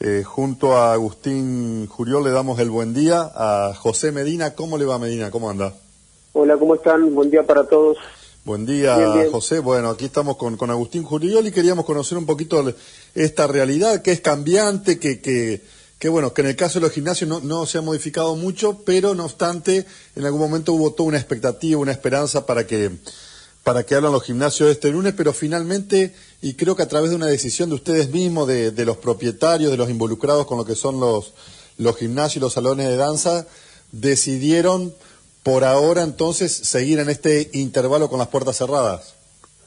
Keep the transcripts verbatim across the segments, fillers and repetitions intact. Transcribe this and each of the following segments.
Eh, junto a Agustín Juriol le damos el buen día a José Medina. ¿Cómo le va, Medina? ¿Cómo anda? Hola, ¿cómo están? Buen día para todos. Buen día, bien, bien. José. Bueno, aquí estamos con, con Agustín Juriol y queríamos conocer un poquito esta realidad que es cambiante, que, que, que bueno, que en el caso de los gimnasios no, no se ha modificado mucho, pero no obstante, en algún momento hubo toda una expectativa, una esperanza para que para que abran los gimnasios este lunes, pero finalmente, y creo que a través de una decisión de ustedes mismos, de, de los propietarios, de los involucrados con lo que son los, los gimnasios y los salones de danza, decidieron por ahora entonces seguir en este intervalo con las puertas cerradas.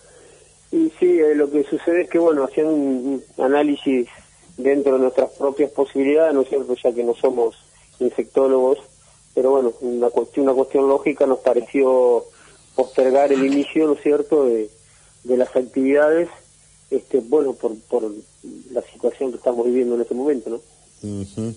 Y sí, eh, lo que sucede es que, bueno, haciendo un análisis dentro de nuestras propias posibilidades, ¿no es cierto?, ya que no somos infectólogos, pero bueno, una cuestión, una cuestión lógica nos pareció postergar el inicio, ¿no es cierto?, de, de las actividades, este, bueno, por, por la situación que estamos viviendo en este momento, ¿no? Uh-huh.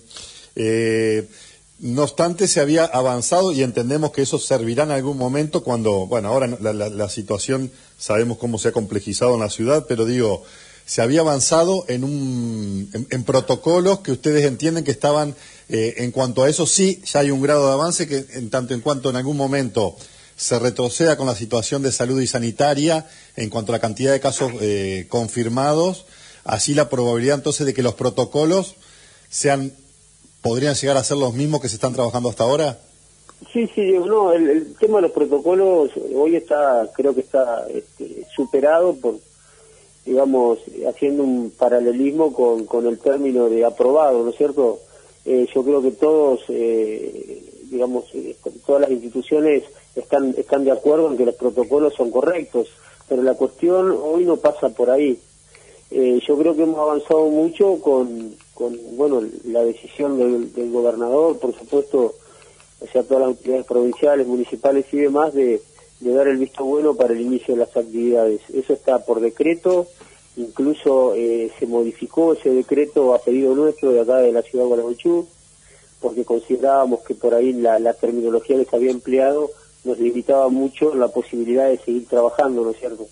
Eh, no obstante, se había avanzado y entendemos que eso servirá en algún momento cuando, bueno, ahora la, la, la situación sabemos cómo se ha complejizado en la ciudad, pero digo, se había avanzado en un en, en protocolos que ustedes entienden que estaban, eh, en cuanto a eso sí, ya hay un grado de avance que en tanto en cuanto en algún momento se retroceda con la situación de salud y sanitaria en cuanto a la cantidad de casos eh, confirmados, así la probabilidad entonces de que los protocolos sean, podrían llegar a ser los mismos que se están trabajando hasta ahora. Sí, sí, no, el, el tema de los protocolos hoy está, creo que está este, superado por, digamos, haciendo un paralelismo con, con el término de aprobado, ¿no es cierto? Eh, yo creo que todos, eh, digamos, eh, todas las instituciones están están de acuerdo en que los protocolos son correctos, pero la cuestión hoy no pasa por ahí. Eh, yo creo que hemos avanzado mucho con, con bueno, la decisión del, del gobernador, por supuesto, o sea, todas las autoridades provinciales, municipales y demás, de, de dar el visto bueno para el inicio de las actividades. Eso está por decreto, incluso eh, se modificó ese decreto a pedido nuestro de acá de la ciudad de Gualeguaychú, porque considerábamos que por ahí la, la terminología que se había empleado nos limitaba mucho la posibilidad de seguir trabajando, ¿no es cierto?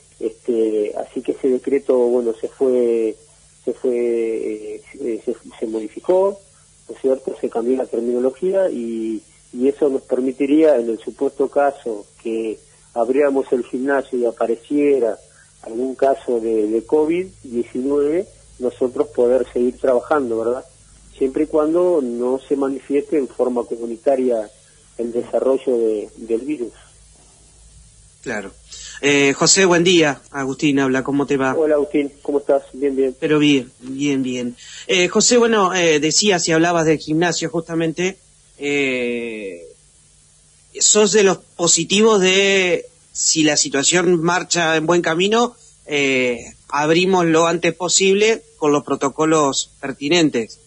Este, así que ese decreto, bueno, se fue, se fue, eh, se, se modificó, ¿no es cierto? Se cambió la terminología y, y eso nos permitiría, en el supuesto caso que abriéramos el gimnasio y apareciera algún caso de, de COVID diecinueve, nosotros poder seguir trabajando, ¿verdad? Siempre y cuando no se manifieste en forma comunitaria el desarrollo de, del virus. Claro. Eh, José, buen día. Agustín habla, ¿cómo te va? Hola Agustín, ¿cómo estás? Bien, bien. Pero bien, bien, bien. Eh, José, bueno, eh, decías y hablabas del gimnasio justamente, eh, sos de los positivos de si la situación marcha en buen camino, eh, abrimos lo antes posible con los protocolos pertinentes.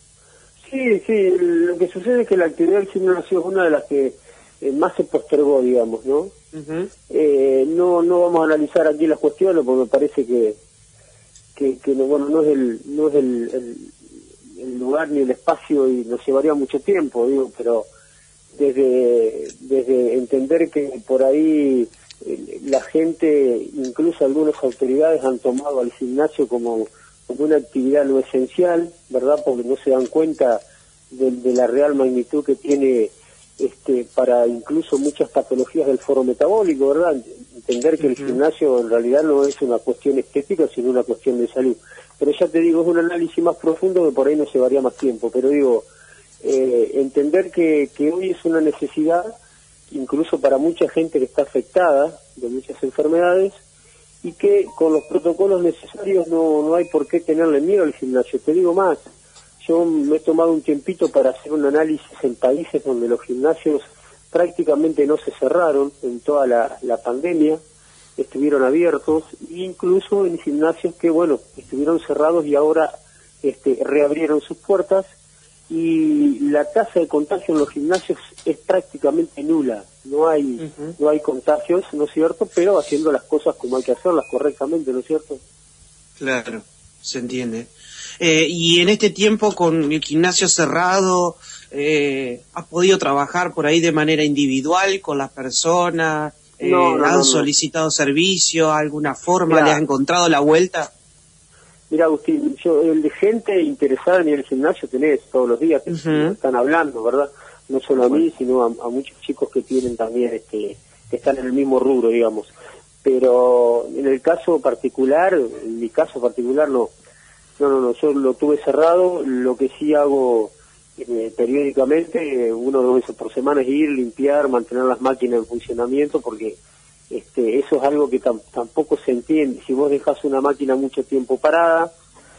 Sí, sí, lo que sucede es que la actividad del gimnasio es una de las que eh, más se postergó, digamos, ¿no? Uh-huh. Eh, no no vamos a analizar aquí las cuestiones porque me parece que que, que no, bueno, no es el no es el, el, el lugar ni el espacio y nos llevaría mucho tiempo, digo, pero desde desde entender que por ahí eh, la gente, incluso algunas autoridades han tomado al gimnasio como como una actividad no esencial, ¿verdad? Porque no se dan cuenta de, de la real magnitud que tiene este para incluso muchas patologías del foro metabólico, ¿verdad? Entender que el gimnasio en realidad no es una cuestión estética, sino una cuestión de salud. Pero ya te digo, es un análisis más profundo que por ahí nos llevaría más tiempo. Pero digo, eh, entender que, que hoy es una necesidad, incluso para mucha gente que está afectada de muchas enfermedades, y que con los protocolos necesarios no, no hay por qué tenerle miedo al gimnasio. Te digo más, yo me he tomado un tiempito para hacer un análisis en países donde los gimnasios prácticamente no se cerraron en toda la, la pandemia, estuvieron abiertos, incluso en gimnasios que, bueno, estuvieron cerrados y ahora este, reabrieron sus puertas, y la tasa de contagio en los gimnasios es prácticamente nula. No hay uh-huh. no hay contagios, ¿no es cierto? Pero haciendo las cosas como hay que hacerlas correctamente, ¿no es cierto? Claro, se entiende. Eh, y en este tiempo con el gimnasio cerrado, eh, ¿has podido trabajar por ahí de manera individual con las personas? Eh, no, no, ¿Han no, no. solicitado servicio? ¿Alguna forma? Claro. ¿Le has encontrado la vuelta? Mira, Agustín, yo, el de gente interesada en ir al gimnasio tenés todos los días, que uh-huh. están hablando, ¿verdad? No solo a mí, sino a, a muchos chicos que tienen también, este, que están en el mismo rubro, digamos. Pero en el caso particular, en mi caso particular, no. No, no, no, yo lo tuve cerrado. Lo que sí hago eh, periódicamente, uno o dos veces por semana, es ir, limpiar, mantener las máquinas en funcionamiento, porque este, eso es algo que tam- tampoco se entiende. Si vos dejas una máquina mucho tiempo parada,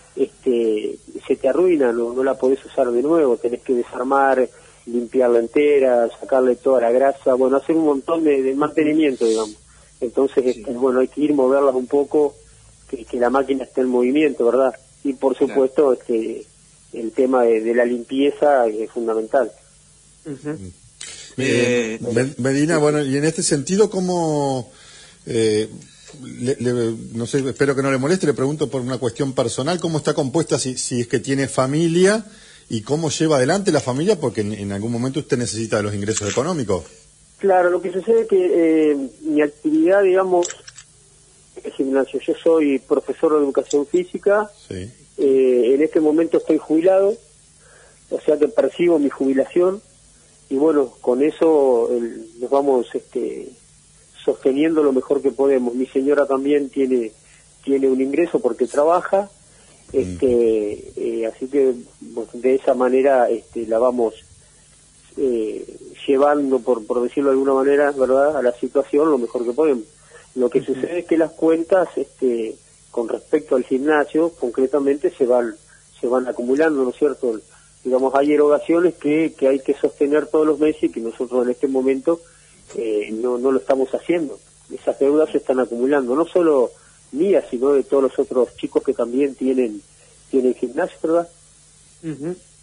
este, se te arruina, no, no la podés usar de nuevo, tenés que desarmar, limpiarla entera, sacarle toda la grasa, bueno, hacer un montón de, de mantenimiento, digamos. Entonces, sí. este, bueno, hay que ir, moverlas un poco, que, que la máquina esté en movimiento, ¿verdad? Y por supuesto, claro. este, el tema de, de la limpieza es fundamental. Uh-huh. Eh, Medina, bueno, y en este sentido, ¿cómo...? Eh, le, le, no sé, espero que no le moleste, le pregunto por una cuestión personal, ¿cómo está compuesta, si, si es que tiene familia, y cómo lleva adelante la familia? Porque en, en algún momento usted necesita de los ingresos económicos. Claro, lo que sucede es que eh, mi actividad, digamos, es gimnasio. Yo soy profesor de educación física, sí. eh, en este momento estoy jubilado, o sea que percibo mi jubilación, y bueno, con eso el, nos vamos este, sosteniendo lo mejor que podemos. Mi señora también tiene tiene un ingreso porque trabaja, este, mm. eh, así que bueno, de esa manera este, la vamos eh, llevando, por por decirlo de alguna manera, verdad, a la situación lo mejor que podemos. Lo que uh-huh. sucede es que las cuentas, este, con respecto al gimnasio, concretamente se van se van acumulando, ¿no es cierto? Digamos, hay erogaciones que, que hay que sostener todos los meses y que nosotros en este momento eh, no, no lo estamos haciendo. Esas deudas se están acumulando, no solo mías, sino de todos los otros chicos que también tienen tienen gimnasio, ¿verdad? Uh-huh.